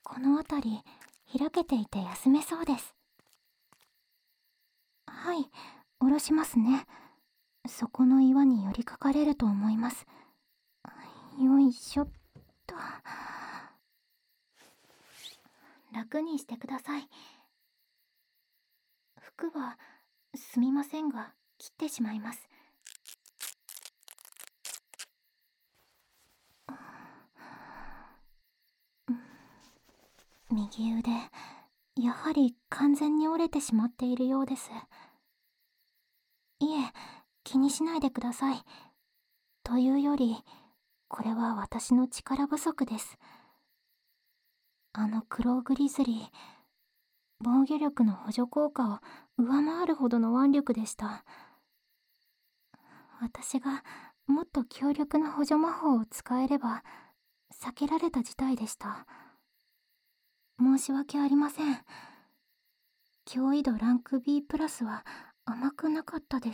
この辺り開けていて休めそうです。はい、下ろしますね。そこの岩に寄りかかれると思います。よいしょっと。楽にしてください。服はすみませんが切ってしまいます。右腕、やはり完全に折れてしまっているようです。いえ、気にしないでください。というより、これは私の力不足です。あのクローグリズリー、防御力の補助効果を上回るほどの腕力でした。私がもっと強力な補助魔法を使えれば避けられた事態でした。申し訳ありません。脅威度ランク B プラスは甘くなかったです。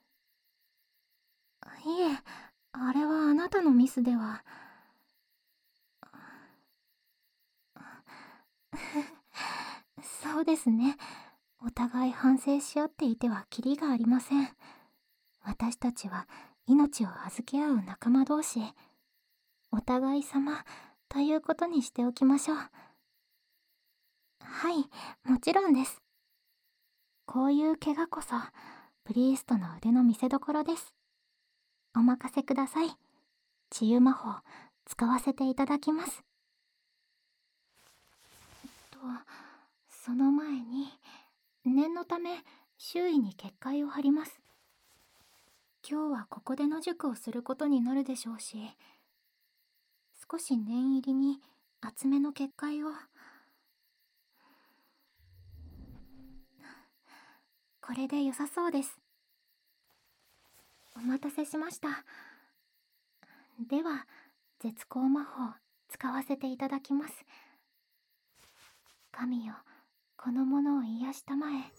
いえ、あれはあなたのミスでは。そうですね。お互い反省し合っていてはキリがありません。私たちは命を預け合う仲間同士、お互い様ということにしておきましょう。はい、もちろんです。こういう怪我こそプリーストの腕の見せ所です。お任せください。治癒魔法使わせていただきます。と、その前に念のため周囲に結界を張ります。今日はここで野宿をすることになるでしょうし、少し念入りに厚めの結界を。これで良さそうです。お待たせしました。では絶好魔法使わせていただきます。神よ、この者を癒したまえ。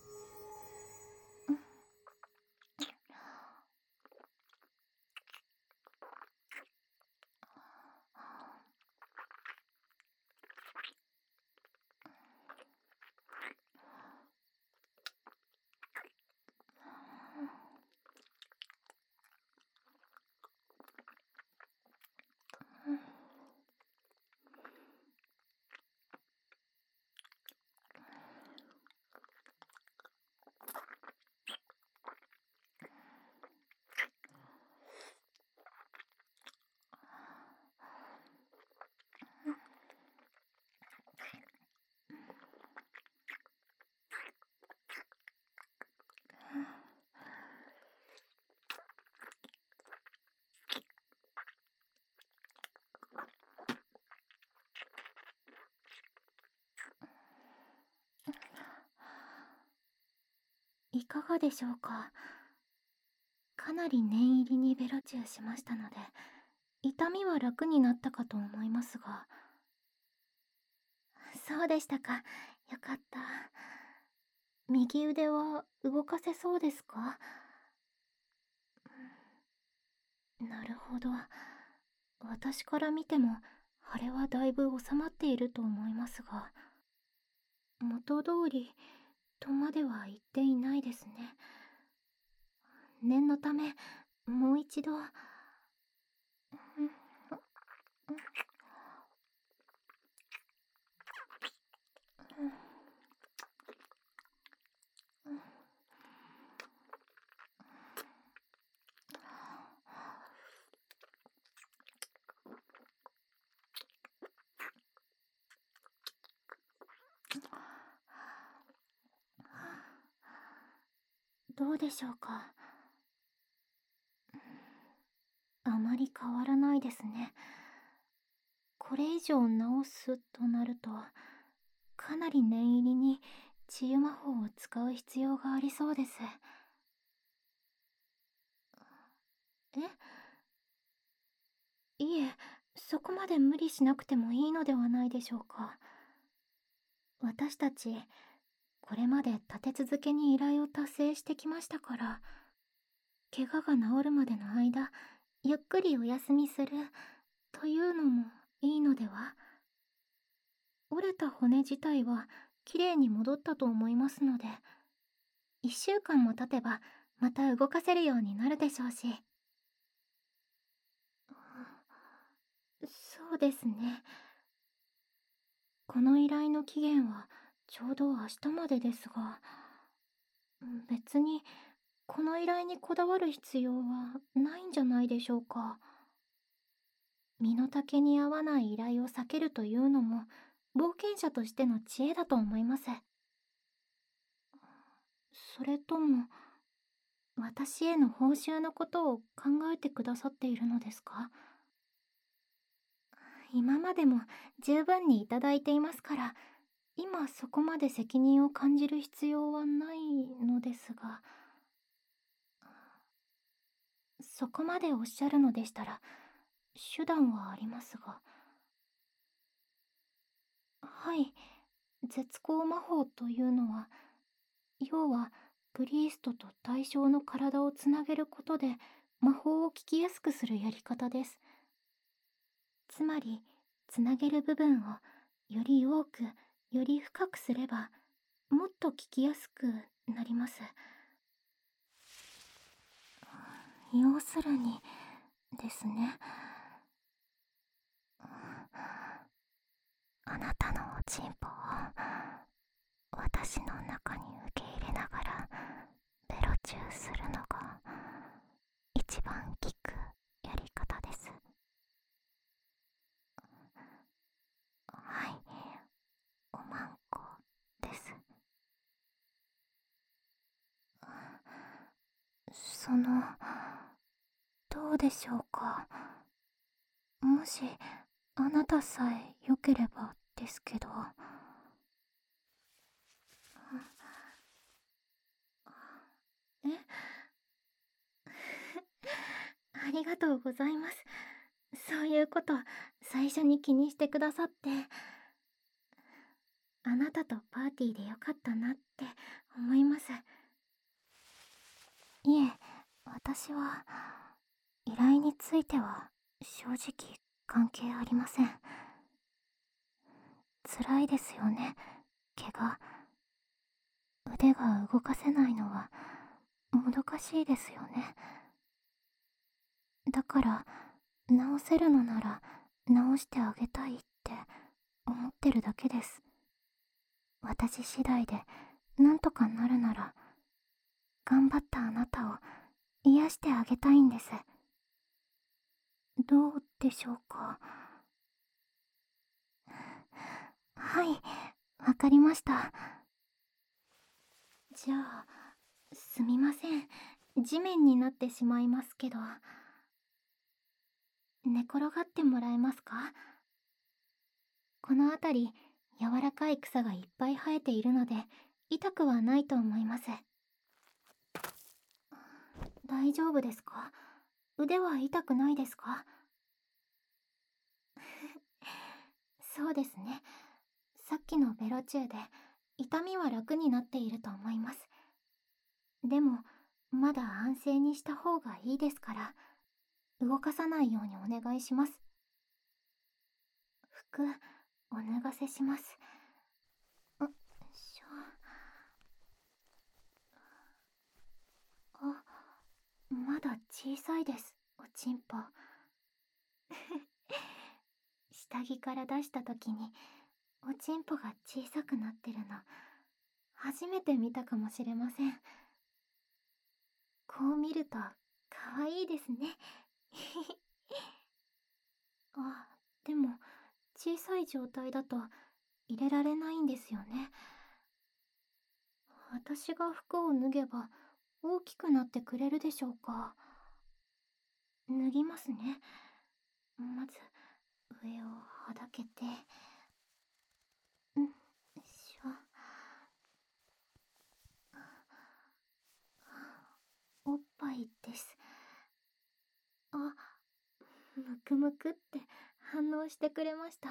いかがでしょうか。かなり念入りにベロチューしましたので、痛みは楽になったかと思いますが。そうでしたか。よかった。右腕は動かせそうですか？なるほど。私から見ても腫れはだいぶ収まっていると思いますが、元通りとまでは言っていないですね。念のためもう一度。どうでしょうか。あまり変わらないですね。これ以上直すとなると、かなり念入りに治癒魔法を使う必要がありそうです。え、いえ、そこまで無理しなくてもいいのではないでしょうか。私たちこれまで立て続けに依頼を達成してきましたから、怪我が治るまでの間ゆっくりお休みするというのもいいのでは。折れた骨自体はきれいに戻ったと思いますので、1週間も経てばまた動かせるようになるでしょうし。そうですね。この依頼の期限はちょうど明日までですが、別にこの依頼にこだわる必要はないんじゃないでしょうか。身の丈に合わない依頼を避けるというのも冒険者としての知恵だと思います。それとも私への報酬のことを考えてくださっているのですか？今までも十分にいただいていますから、今そこまで責任を感じる必要はないのですが。そこまでおっしゃるのでしたら手段はありますが。はい、絶光魔法というのは、要はプリーストと対象の体をつなげることで魔法を聞きやすくするやり方です。つまりつなげる部分をより多くより深くすればもっと聞きやすくなります。要するにですね、あなたのおちんぽを私の中に受け入れながらベロチューするのが一番効くやり方です。はい、おまんこです。どうでしょうか。もしあなたさえ良ければですけど。えありがとうございます。そういうこと最初に気にしてくださって。あなたとパーティーでよかったなって思います。いえ、私は依頼については正直関係ありません。辛いですよね、怪我。腕が動かせないのはもどかしいですよね。だから直せるのなら直してあげたいって思ってるだけです。私次第でなんとかなるなら頑張ったあなたを癒してあげたいんです。どうでしょうか。はい、わかりました。じゃあすみません、地面になってしまいますけど、寝転がってもらえますか？この辺り柔らかい草がいっぱい生えているので痛くはないと思います。大丈夫ですか？腕は痛くないですか？そうですね。さっきのベロチューで痛みは楽になっていると思います。でもまだ安静にした方がいいですから動かさないようにお願いします。服お脱がせします。しょ。あ、まだ小さいです、おちんぽ。下着から出した時におちんぽが小さくなってるの初めて見たかもしれません。こう見ると可愛いですね。あ、でも小さい状態だと入れられないんですよね。私が服を脱げば大きくなってくれるでしょうか。脱ぎますね。まず上をはだけて、しょ。おっぱいです。あ、むくむくって反応してくれました。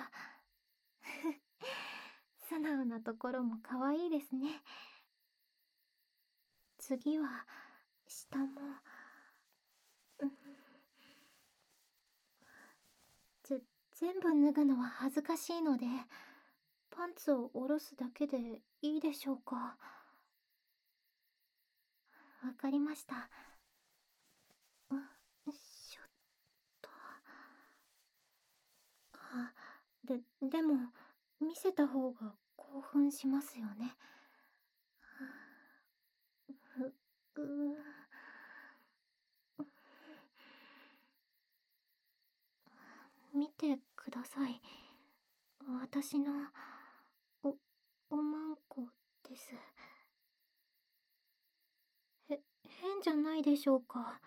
素直なところも可愛いですね。次は下も。ぜ全部脱ぐのは恥ずかしいのでパンツを下ろすだけでいいでしょうか？わかりました。しょっと。でも、見せた方が興奮しますよね。う、う見てください。私の、お、おまんこです。変じゃないでしょうか。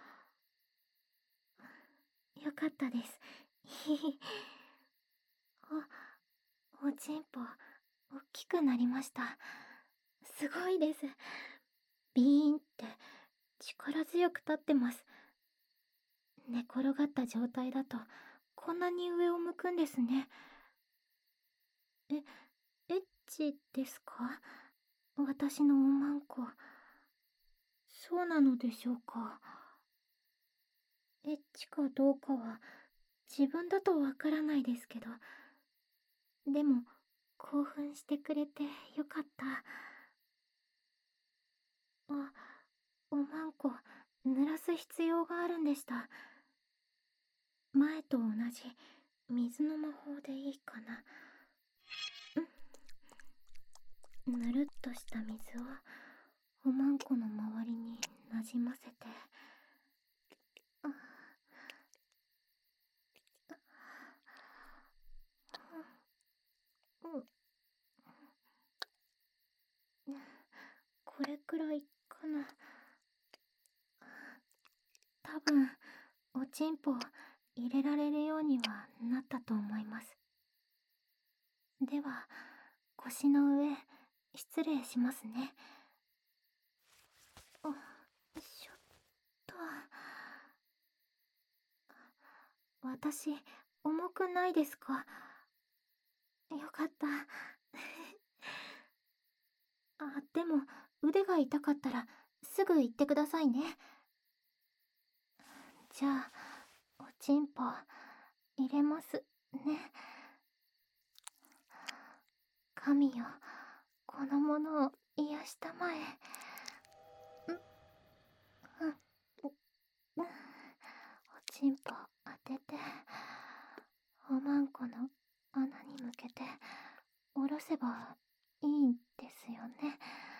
よかったです。ひひ。おちんぽ、大きくなりました。すごいです。ビーンって力強く立ってます。寝転がった状態だとこんなに上を向くんですね。エッチですか？私のおまんこ。そうなのでしょうか？エッチかどうかは自分だとわからないですけど、でも興奮してくれてよかった。おまんこ濡らす必要があるんでした。前と同じ水の魔法でいいかな。ぬるっとした水をおまんこの周りになじませて、これくらいかな。多分おちんぽ入れられるようにはなったと思います。では腰の上失礼しますね。しょっと。私重くないですか？よかった。でも腕が痛かったらすぐ言ってくださいね。じゃあおちんぽ入れますね。神よ、このものを癒したまえ。おちんぽ当てて、おまんこの穴に向けて下ろせばいいんですよね。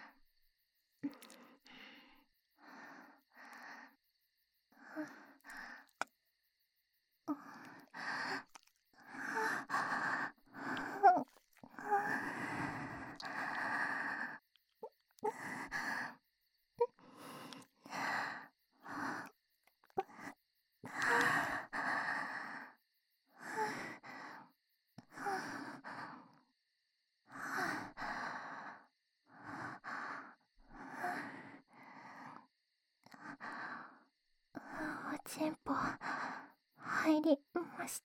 おちんぽ入りました。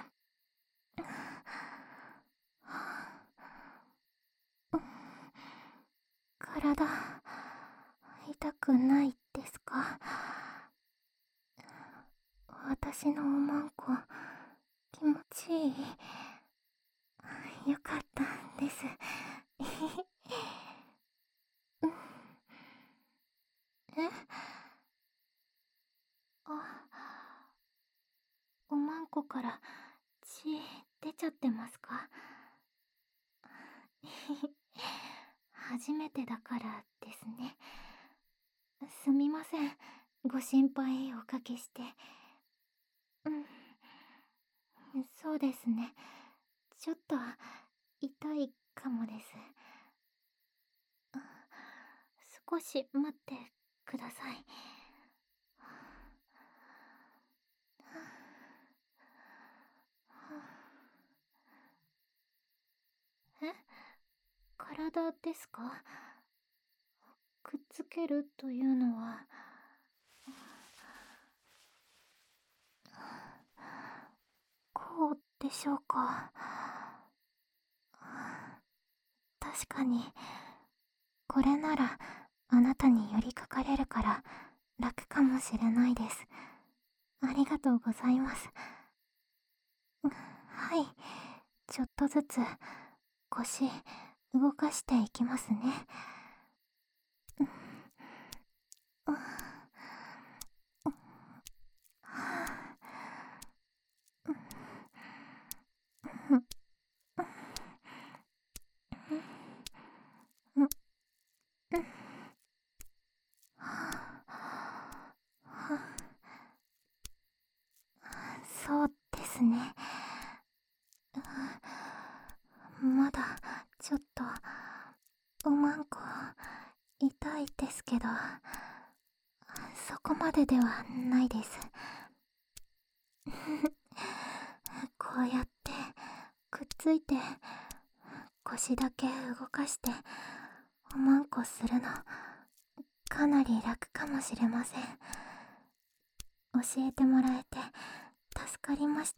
体痛くないですか？私のおまんこ気持ちいい。よかったんです。おまんこから血出ちゃってますか？初めてだからですね。すみません、ご心配おかけして。そうですね。ちょっと痛いかもです。少し待ってください。体ですか？くっつけるというのは。こうでしょうか？確かにこれならあなたに寄りかかれるから楽かもしれないです。ありがとうございます。はい、ちょっとずつ腰動かしていきますね。そうですね。まだちょっとおまんこ痛いですけど、そこまでではないです。こうやってくっついて腰だけ動かしておまんこするのかなり楽かもしれません。教えてもらえて助かりました。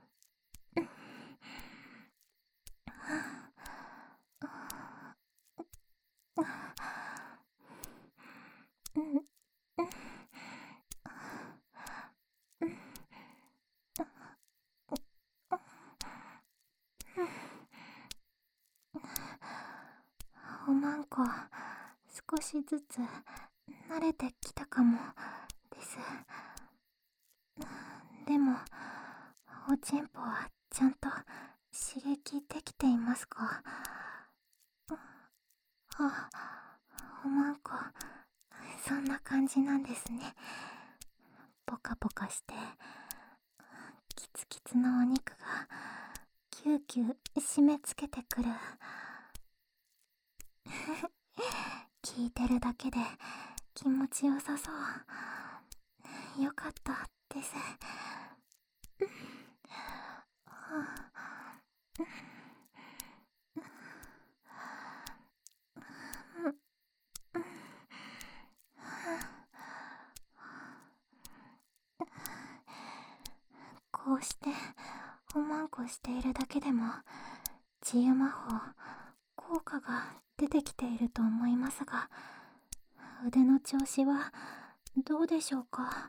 おまんこ少しずつ慣れてきたかもです。でもおちんぽはちゃんと刺激できていますか？あ、おまんこそんな感じなんですね。ポカポカしてキツキツのお肉がキューキュー締め付けてくる。聞いてるだけで気持ちよさそう。よかったです。こうしておまんこしているだけでも治癒魔法効果が出てきていると思いますが、腕の調子はどうでしょうか？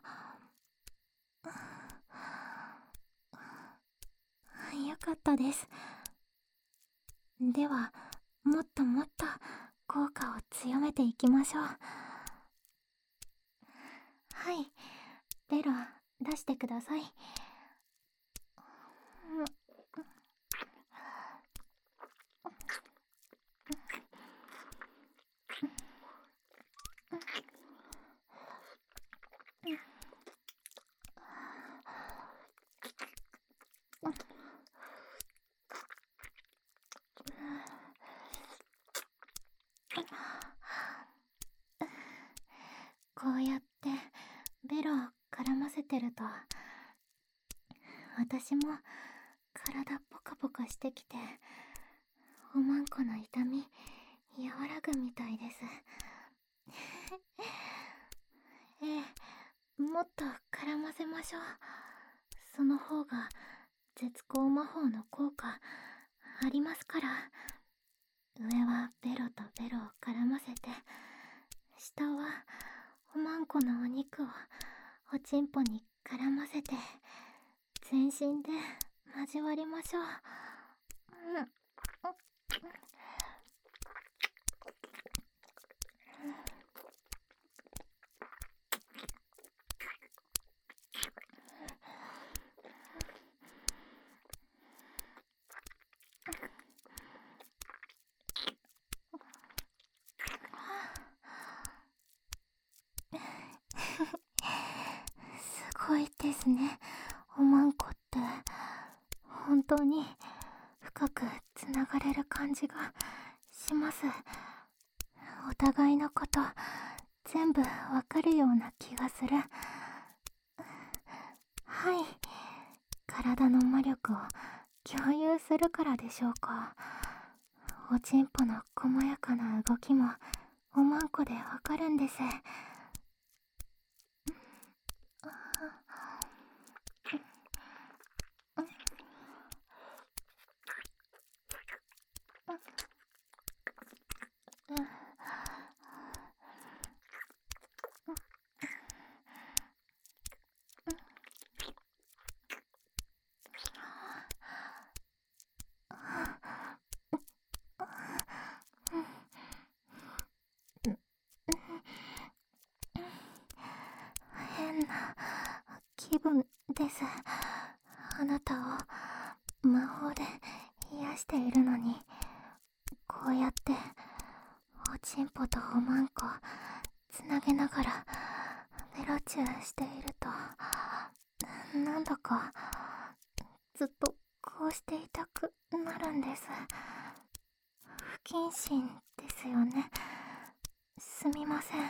よかったです。ではもっともっと効果を強めていきましょう。はい、ベロ出してください。こうやってベロを絡ませてると私も体ポカポカしてきておまんこの痛み和らぐみたいです。ええ、もっと絡ませましょう。その方が絶好魔法の効果ありますから。上はベロとベロを絡ませて、下はおまんこのお肉をおちんぽに絡ませて全身で交わりましょう。すごいですね、おまんこって。本当に深くつながれる感じがします。お互いのこと全部わかるような気がする。はい、体の魔力を共有するからでしょうか。おちんぽの細やかな動きもおまんこでわかるんです。 分です。あなたを魔法で癒しているのに、こうやっておちんぽとおまんこつなげながらベロチューしていると、なんだかずっとこうしていたくなるんです。不謹慎ですよね。すみません。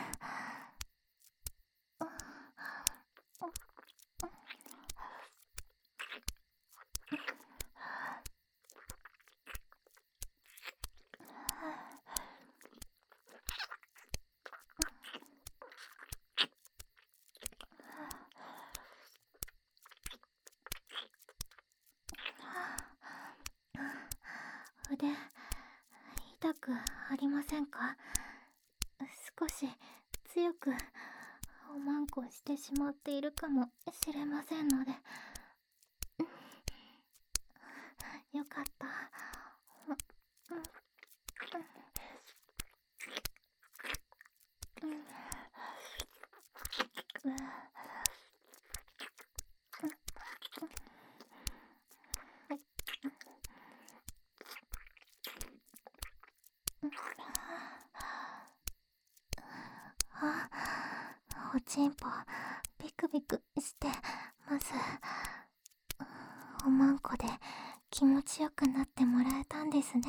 腕痛くありませんか？少し強くおまんこしてしまっているかもしれませんので。よかった。あ、おちんぽビクビクしてます。おまんこで気持ちよくなってもらえたんですね。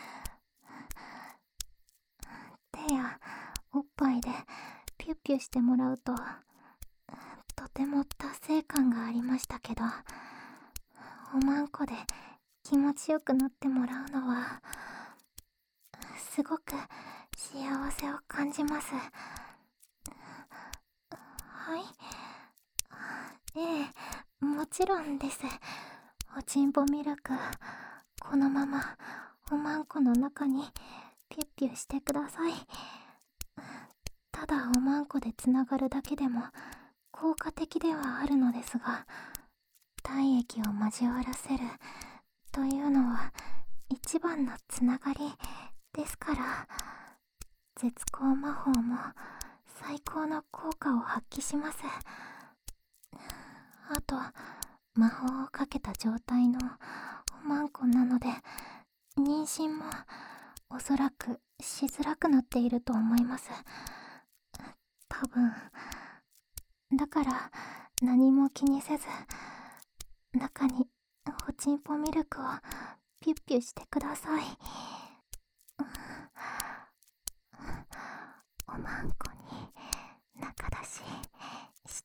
手やおっぱいでピュッピュしてもらうと、とても達成感がありましたけど、おまんこで気持ちよくなってもらうのはすごく幸せを感じます。はい。ええ、もちろんです。おちんぽミルク、このままおまんこの中にピュッピュしてください。ただおまんこでつながるだけでも効果的ではあるのですが、体液を交わらせるというのは一番のつながりですから、絶光魔法も最高の効果を発揮します。あと、魔法をかけた状態のおまんこなので、妊娠もおそらくしづらくなっていると思います。多分。だから何も気にせず、中におちんぽミルクをピュッピュしてください。おまんこに中出しして。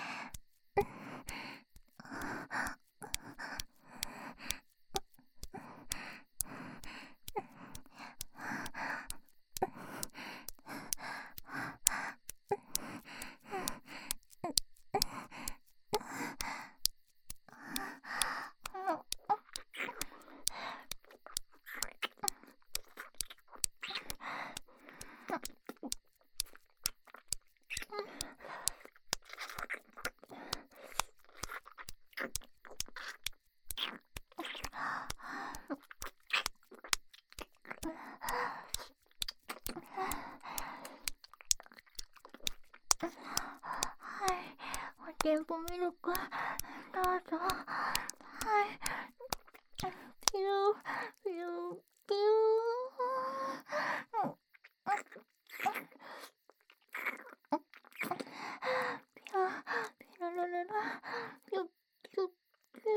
はい、おちんぽミルクどうぞ。はい、ピューピューピュー。ピララララ、ピュッピュッピュ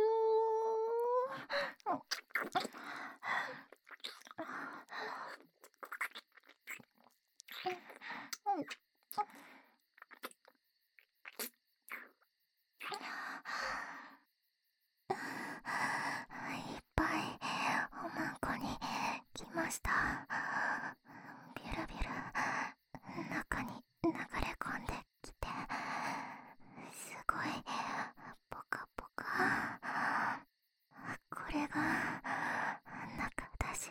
いっぱいおまんこに来ました。ビュルビュル中に流れ込んできて、すごいポカポカ。これが中だし。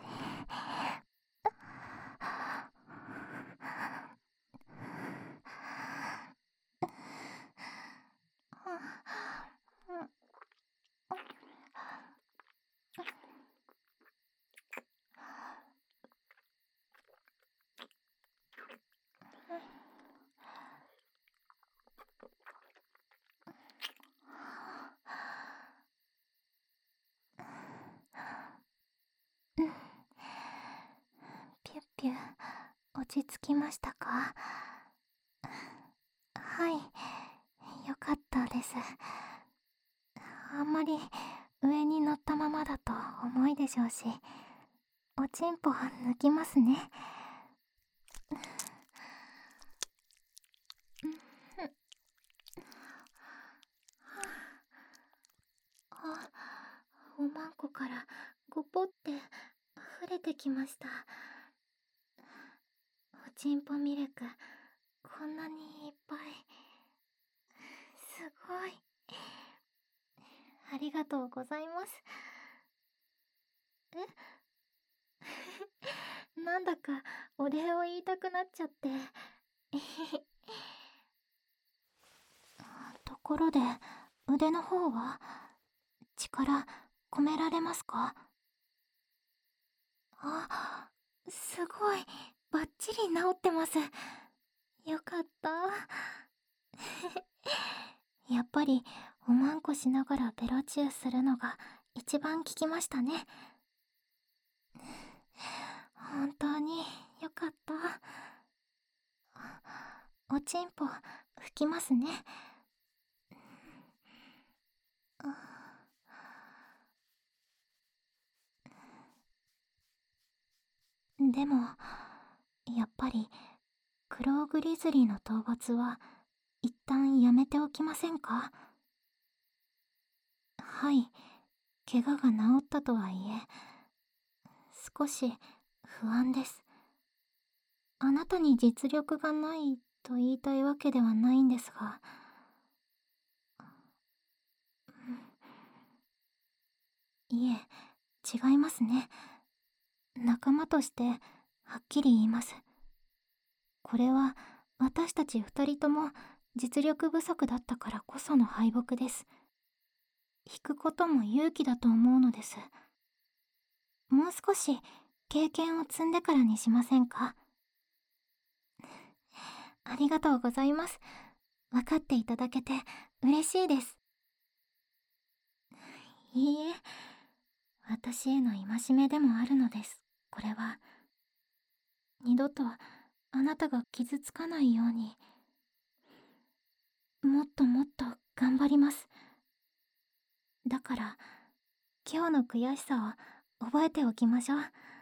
ち着きましたか？はい、よかったです。あんまり上に乗ったままだと重いでしょうし、おちんぽ抜きますね。あ、おまんこからゴポって溢れてきました。おちんぽミルク、こんなにいっぱい。すごい。ありがとうございます。なんだかお礼を言いたくなっちゃって。ところで、腕の方は力込められますか？あ、すごい、バッチリ治ってます。よかった。やっぱりおまんこしながらベロチューするのが一番効きましたね。本当によかった。おちんぽ拭きますね。でもやっぱりクローグリズリーの討伐は一旦やめておきませんか？はい、怪我が治ったとはいえ少し不安です。あなたに実力がないと言いたいわけではないんですが、いえ、違いますね。仲間としてはっきり言います。これは私たち二人とも実力不足だったからこその敗北です。引くことも勇気だと思うのです。もう少し経験を積んでからにしませんか？ありがとうございます。分かっていただけて嬉しいです。いいえ、私への戒めでもあるのです。これは二度とあなたが傷つかないように、もっともっと頑張ります。だから今日の悔しさを覚えておきましょう。